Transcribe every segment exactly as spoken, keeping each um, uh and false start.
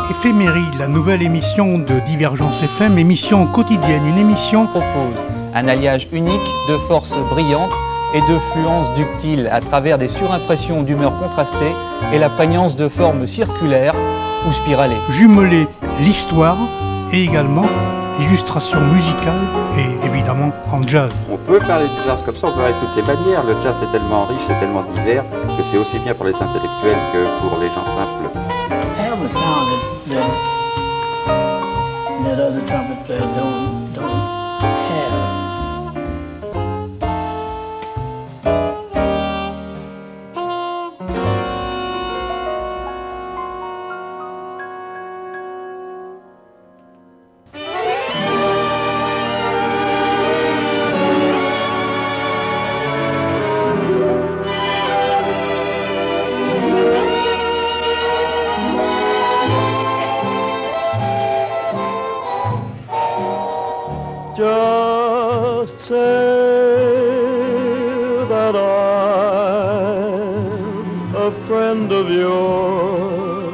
Éphéméride, la nouvelle émission de Divergence F M, émission quotidienne, une émission propose un alliage unique de forces brillantes et de fluences ductiles à travers des surimpressions d'humeurs contrastées et la prégnance de formes circulaires ou spiralées. Jumeler l'histoire et également l'illustration musicale et évidemment en jazz. On peut parler du jazz comme ça, on peut parler de toutes les manières. Le jazz est tellement riche, c'est tellement divers que c'est aussi bien pour les intellectuels que pour les gens simples. I have a sound that, that, that other trumpet players don't, don't have. Just say that I'm a friend of yours,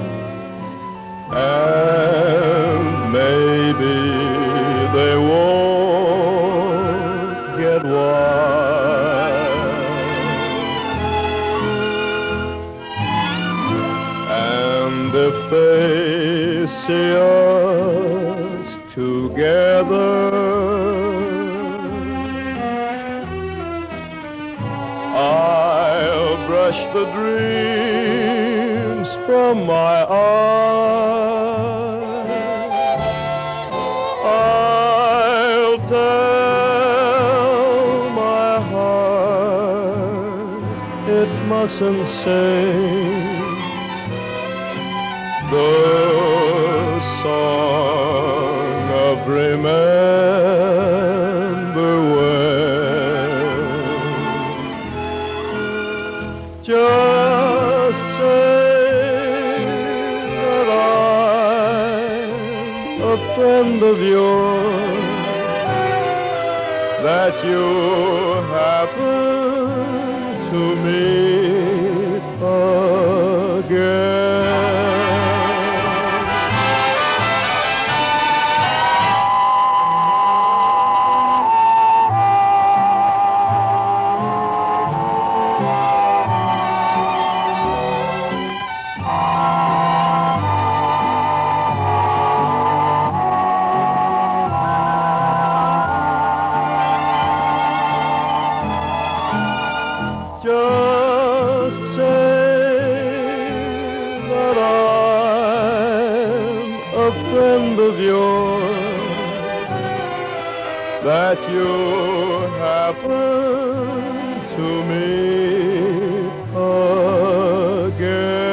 and maybe they won't get wild. And if they see us together, I'll brush the dreams from my eyes. I'll tell my heart it mustn't sing the song of remember when. Just say that I'm a friend of yours, that you happen to meet again. Just say that I'm a friend of yours, that you happen to meet again.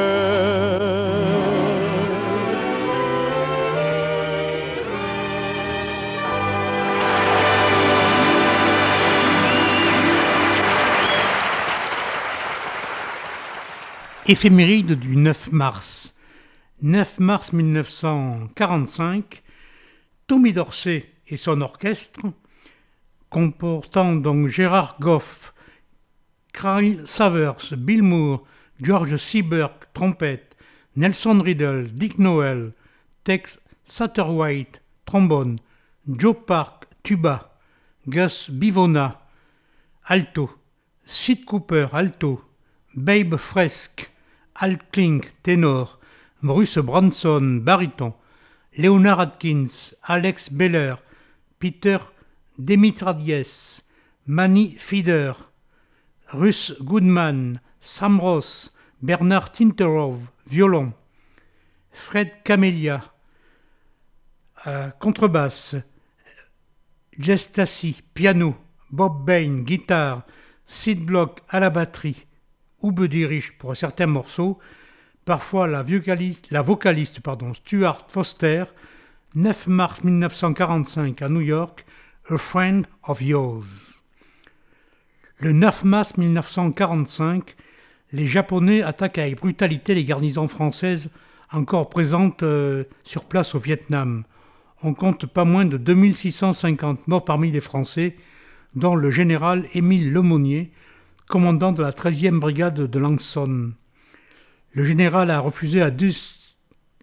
Éphéméride du neuf mars. neuf mars mille neuf cent quarante-cinq, Tommy Dorsey et son orchestre, comportant donc Gérard Goff, Kyle Savers, Bill Moore, George Seaburg, trompette, Nelson Riddle, Dick Noel, Tex Satterwhite, trombone, Joe Park, tuba, Gus Bivona, alto, Sid Cooper, alto, Babe Fresk, Al Klink, ténor, Bruce Branson, baryton, Leonard Atkins, Alex Beller, Peter Demitradies, Manny Feeder, Russ Goodman, Sam Ross, Bernard Tinterov, violon, Fred Camellia, euh, contrebasse, Jess Tassi, piano, Bob Bain, guitare, Sid Block à la batterie, ou Buddy Rich pour certains morceaux, parfois la vocaliste, la vocaliste pardon, Stuart Foster, neuf mars mille neuf cent quarante-cinq à New York, A Friend of Yours. Le neuf mars mille neuf cent quarante-cinq, les Japonais attaquent avec brutalité les garnisons françaises encore présentes euh, sur place au Vietnam. On compte pas moins de deux mille six cent cinquante morts parmi les Français, dont le général Émile Lemonnier, commandant de la treizième brigade de Lang Son. Le général a refusé à deux,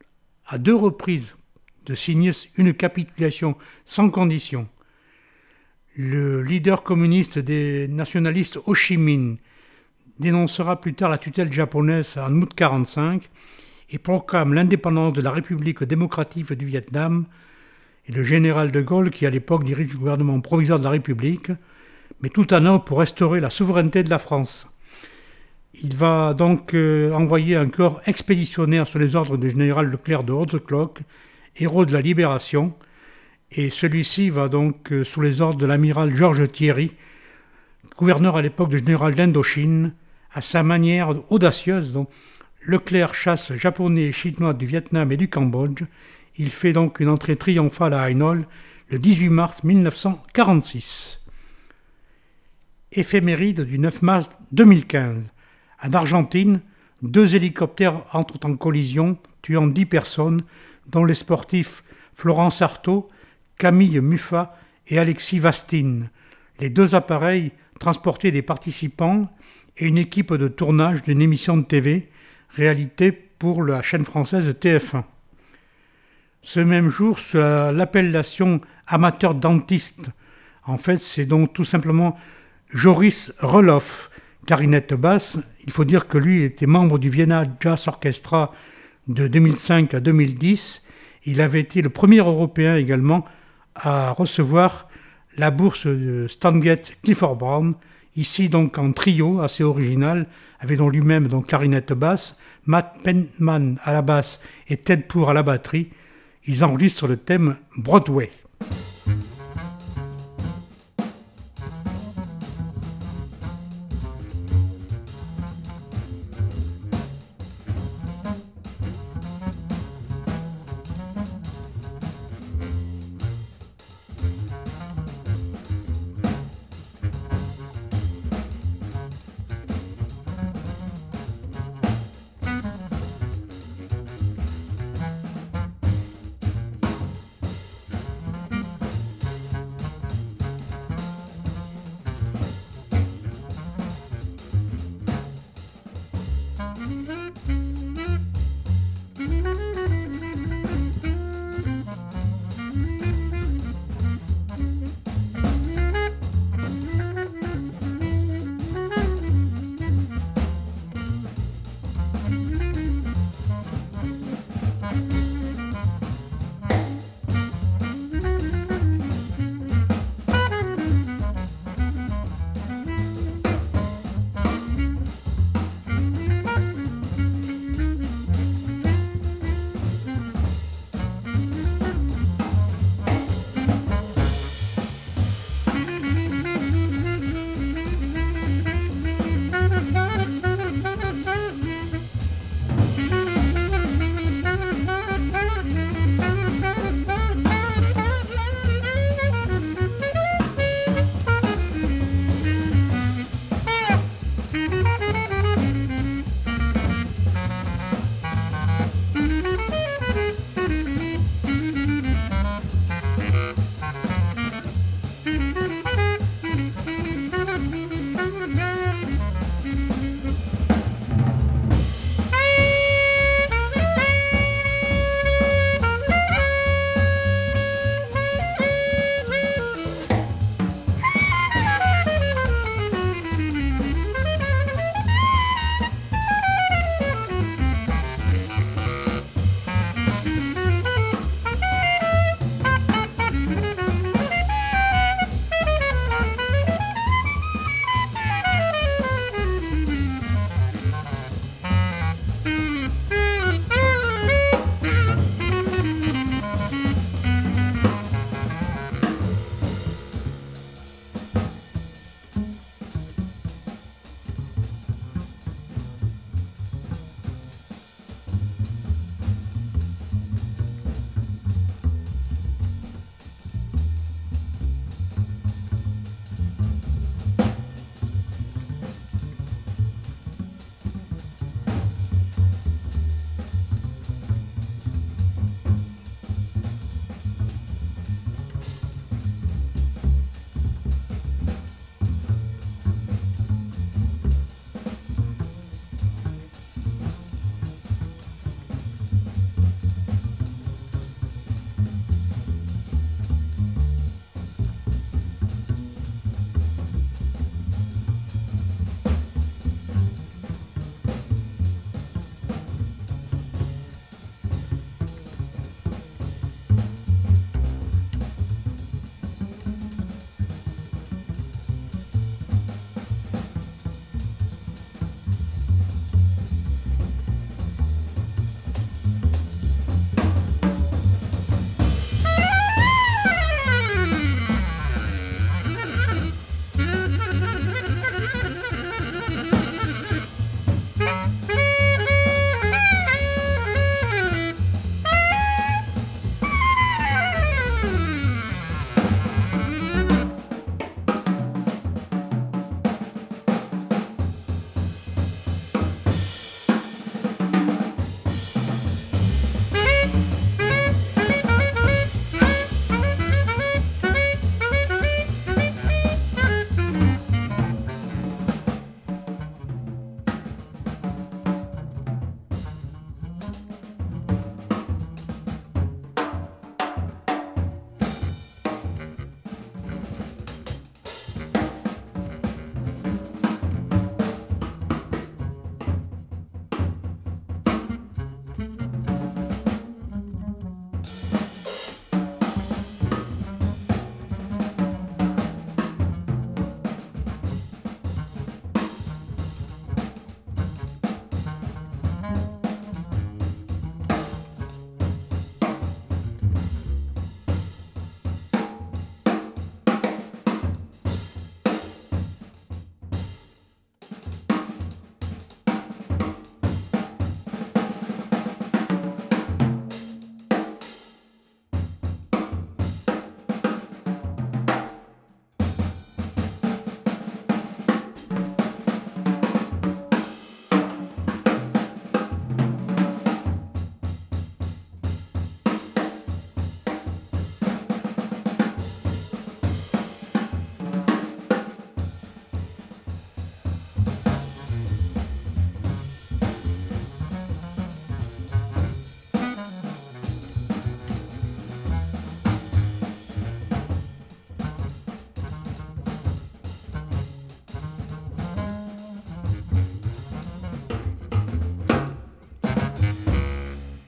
à deux reprises de signer une capitulation sans condition. Le leader communiste des nationalistes Ho Chi Minh dénoncera plus tard la tutelle japonaise en août mille neuf cent quarante-cinq et proclame l'indépendance de la République démocratique du Vietnam. Et le général de Gaulle, qui à l'époque dirige le gouvernement provisoire de la République, met tout en œuvre pour restaurer la souveraineté de la France. Il va donc euh, envoyer un corps expéditionnaire sur les ordres du général Leclerc de Haute-Cloque, héros de la Libération, et celui-ci va donc euh, sous les ordres de l'amiral Georges Thierry, gouverneur à l'époque du général d'Indochine, à sa manière audacieuse. Donc, Leclerc chasse japonais et chinois du Vietnam et du Cambodge. Il fait donc une entrée triomphale à Hainol le dix-huit mars mille neuf cent quarante-six. Éphéméride du neuf mars deux mille quinze. En Argentine, deux hélicoptères entrent en collision, tuant dix personnes, dont les sportifs Florence Artaud, Camille Muffat et Alexis Vastine. Les deux appareils transportaient des participants et une équipe de tournage d'une émission de T V, réalité pour la chaîne française T F un. Ce même jour, sous l'appellation amateur dentiste, en fait, c'est donc tout simplement Joris Reloff, clarinette basse. Il faut dire que lui était membre du Vienna Jazz Orchestra de deux mille cinq à deux mille dix. Il avait été le premier Européen également à recevoir la bourse de Stangate Clifford Brown, ici donc en trio assez original, avec donc lui-même donc clarinette basse, Matt Penman à la basse et Ted Poor à la batterie. Ils enregistrent le thème Broadway.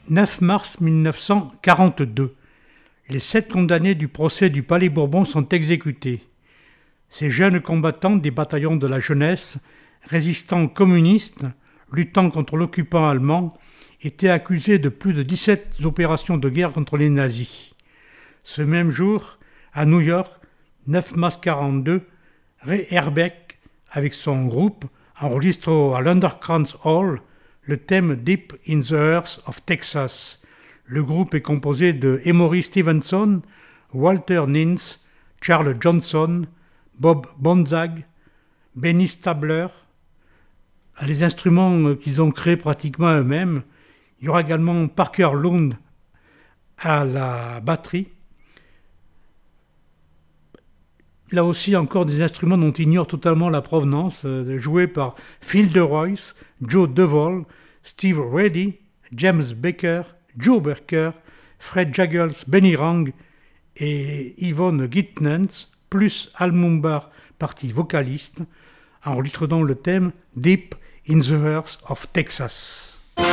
neuf mars mille neuf cent quarante-deux. Les sept condamnés du procès du Palais Bourbon sont exécutés. Ces jeunes combattants des bataillons de la jeunesse, résistants communistes, luttant contre l'occupant allemand, étaient accusés de plus de dix-sept opérations de guerre contre les nazis. Ce même jour, à New York, neuf mars quarante-deux, Ray Herbeck, avec son groupe, enregistre à l'Underkrantz Hall le thème Deep in the Earth of Texas. Le groupe est composé de Emory Stevenson, Walter Nins, Charles Johnson, Bob Bonzag, Benny Stabler. Les instruments qu'ils ont créés pratiquement eux-mêmes. Il y aura également Parker Lund à la batterie. Là aussi encore des instruments dont ignore totalement la provenance, euh, joués par Phil DeRoyce, Joe DeVol, Steve Reddy, James Baker, Joe Barker, Fred Jaggers, Benny Rang et Yvonne Gittnens, plus Al Mumbar, partie vocaliste, enregistrant le thème Deep in the Earth of Texas.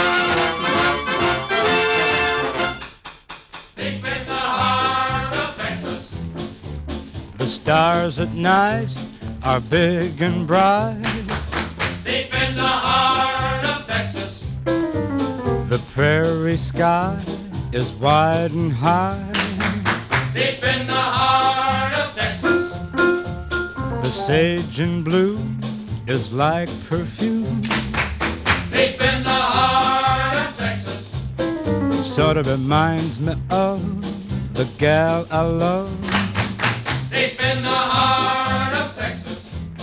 Deep in the heart of Texas, the stars at night are big and bright. Deep in the heart of Texas, the prairie sky is wide and high. Deep in the heart of Texas, the sage in bloom is like perfume. Deep in the heart of Texas, sort of reminds me of the gal I love. Deep in the heart of Texas.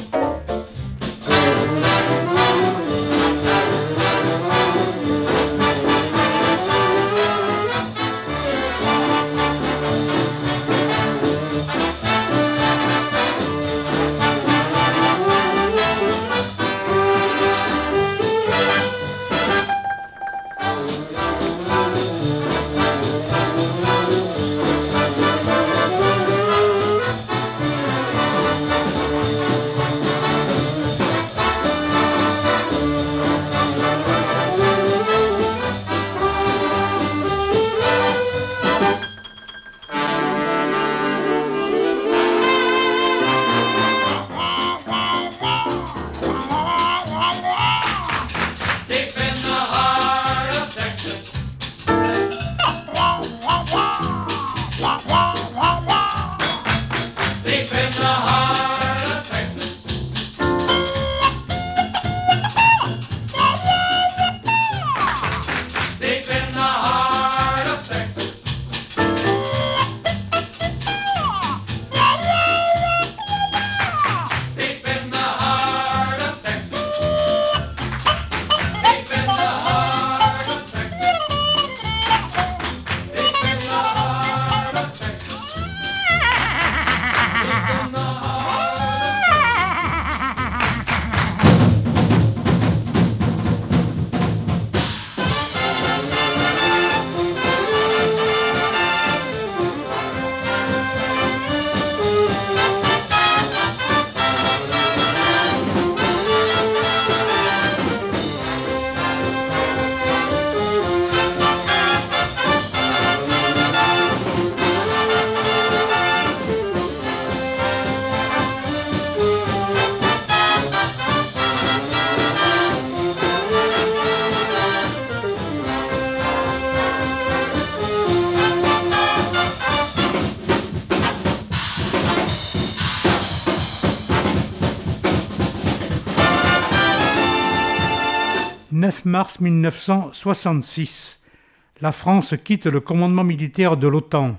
neuf mars mille neuf cent soixante-six. La France quitte le commandement militaire de l'OTAN.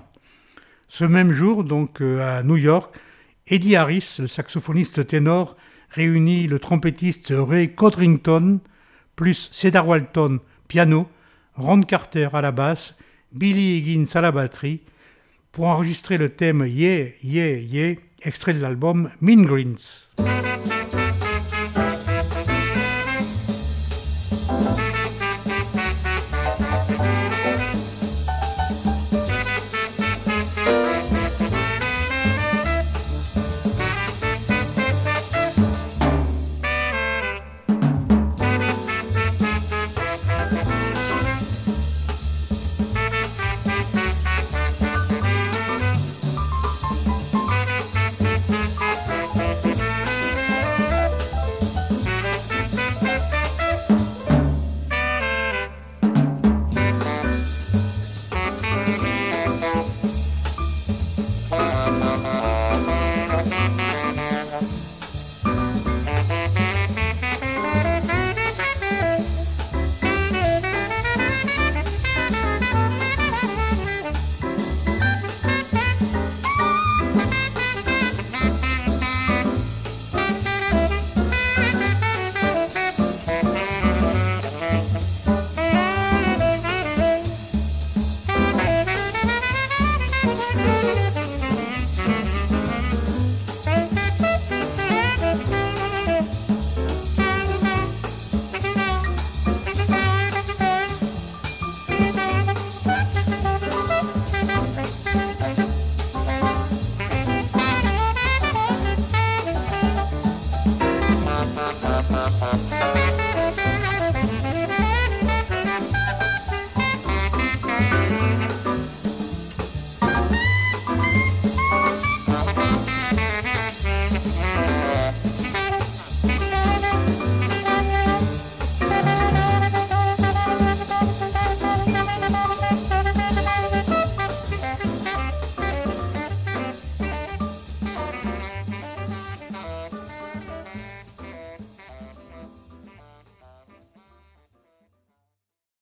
Ce même jour, donc à New York, Eddie Harris, le saxophoniste ténor, réunit le trompettiste Ray Codrington, plus Cedar Walton, piano, Ron Carter à la basse, Billy Higgins à la batterie, pour enregistrer le thème Yeah, Yeah, Yeah, extrait de l'album Mean Greens.